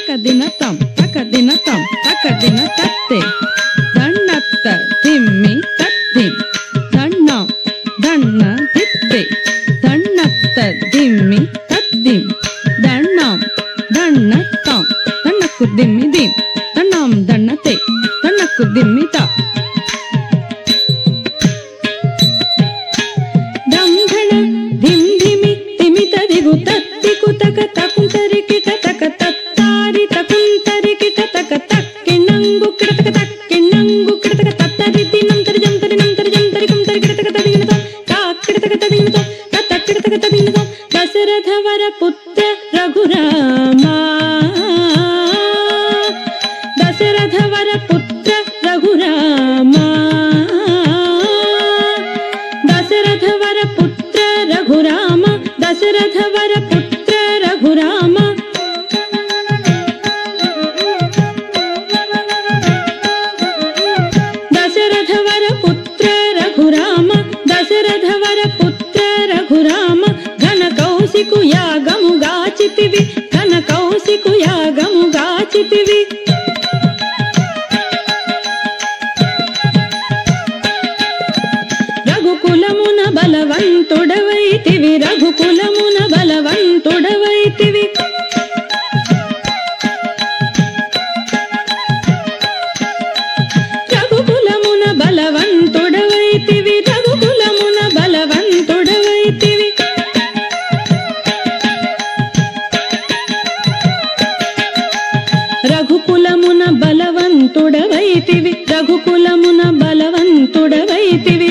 తకదినతం తకదినతం తకదిన తత్తే దండత్త తిమ్మి తత్తిం దండం దన్న తిత్తే దండత్త దిమ్మి తత్తిం దండం దన్నత్తం దన్నకు దిమ్మి దిం దండం దన్నతే దన్నకు దిమ్మి త తక తకుంతరి కిట తక తత్తారి తకుంతరి కిట తక తక్కిణంగు కిట తక తక్కిణంగు కిట తక తత్తరి దినంతరి జంతరి నంతరి జంతరి కుంతరి కిట తక తదినతో తాక్కిట తక తదినతో తత్తక్కిట తక తదినతో దశరథ వర పుత్ర రఘురామ దశరథ వర పుత్ర రఘురామ దశరథ వర పుత్ర రఘురామ దశరథ వర పుత్ర రఘురామ దశరథ వర పుత్ర రఘురామ దశరథ వర పుత్ర రఘురామ ఘన కౌశికు యాగము గాచితివి ఘన కౌశికు యాగము గాచితివి రఘుకులమున బలవంతుడవైతివి రఘుకులమున బలవంతుడవైతివి రఘుకులమున బలవంతుడవైతివి రఘుకులమున బలవంతుడవైతివి రఘుకులమున బలవంతుడవైతివి రఘుకులమున బలవంతుడవైతివి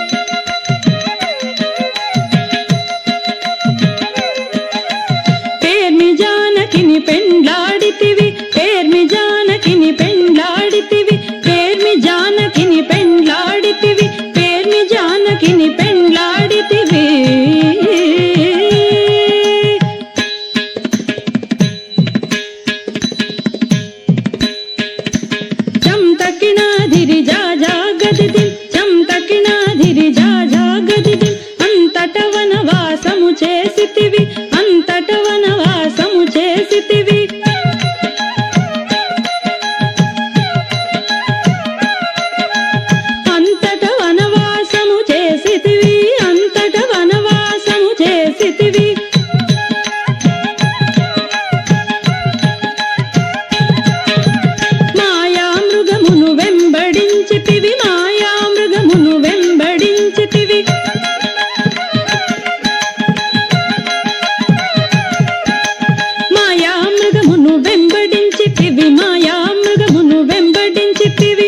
పెండ్లాడితివి పేర్మి జానకిని పెండ్లాడితివి పేర్మి జానకిని పెండ్లాడితివి పేర్మి జానకిని పెండ్లాడితివి చం తకినాధిరి జాజా గదిది చం తకినాధిరి జాజా గదిది అంతట వనవాసము చేసితివి అంతట వనవాసము చేసితివి అంతట వనవాసము చేసితివి అంతట వనవాసము చేసితివి మాయామృగమును వెంబడించితివి మాయామృగమును వెంబడించితివి మాయామృగమును వెంబడించితివి మాయామృగమును వెంబడించితివి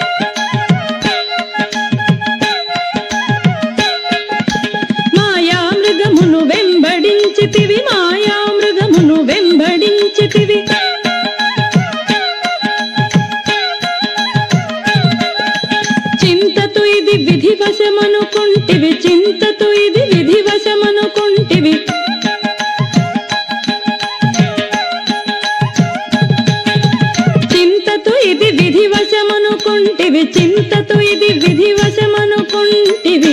మాయామృగమును వెంబడించితివి మాయామృగమును వెంబడించితివి చింతతో ఇది విధివశమనుకుంటివి చింతతో ఇది విధివశమనుకుంటివి చింతతో ఇది విధివశమనుకుంటివి చింతతో ఇది విధివశమనుకుంటివి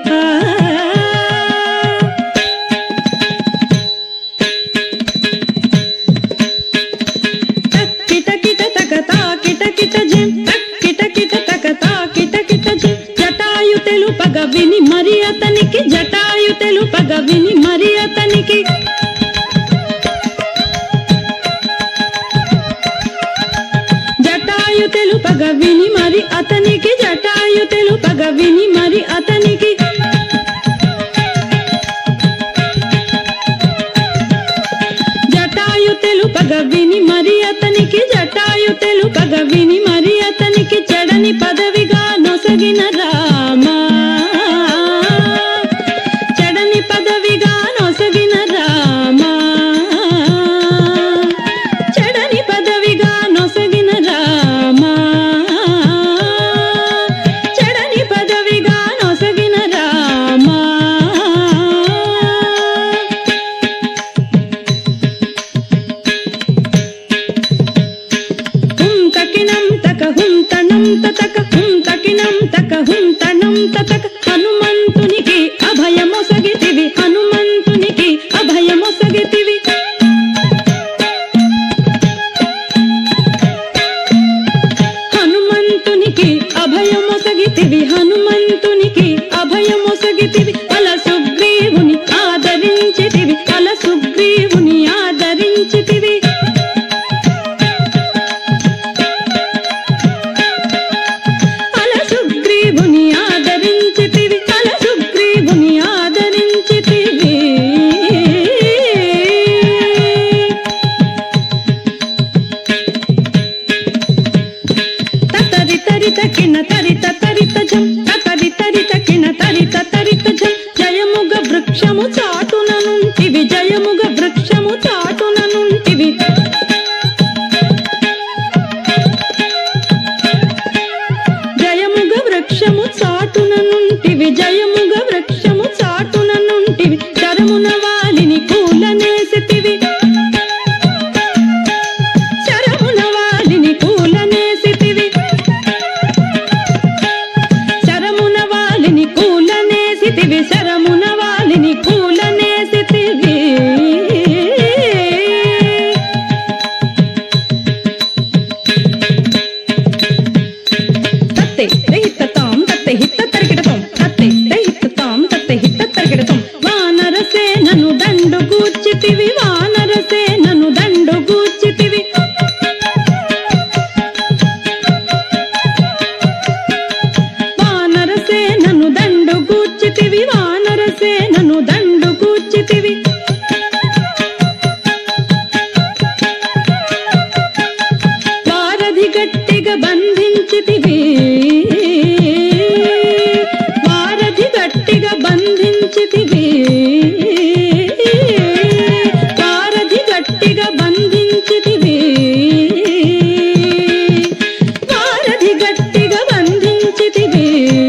తక్కిట కిట తక తాకిట కిట జిం తక్కిట కిట తక తాకిట కిట జిం జటాయు తెలుపగ విని మరి అతనికి జటాయు తెలుపగ విని మరి అతనికి జటాయు తెలుపగ విని మరి అతనికి జటాయు తెలుపగ విని మరి అతనికి జటాయు తెలుపగ విని మరి అతనికి జటాయు తెలుపగ విని మరి అతనికి చెడని పదవిగా నొసగిన రామ చెడని పదవిగా నొసగిన రామ చెడని పదవిగా నొసగిన రామ చెడని పదవిగా నొసగిన రామ హుం తకినం తక హుం తనం తక గూర్చితివి వానర సేనను దండు గూర్చితివి వానర సేనను దండు గూర్చితివి వానర సేనను దండు గూర్చితివి వారధి గట్టిగా బంధించితివి వారధి గట్టిగా బంధించితివి వారధి గట్టిగా బంధించితివి వారధి గట్టిగా బంధించితివి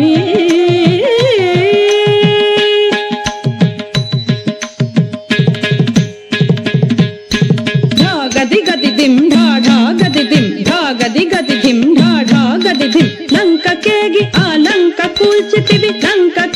గది గది దిం ఢా గది దిం ఢా గది గది దిం ఢా గది దిం లంక కేగి ఆ లంక కూల్చితివి లంక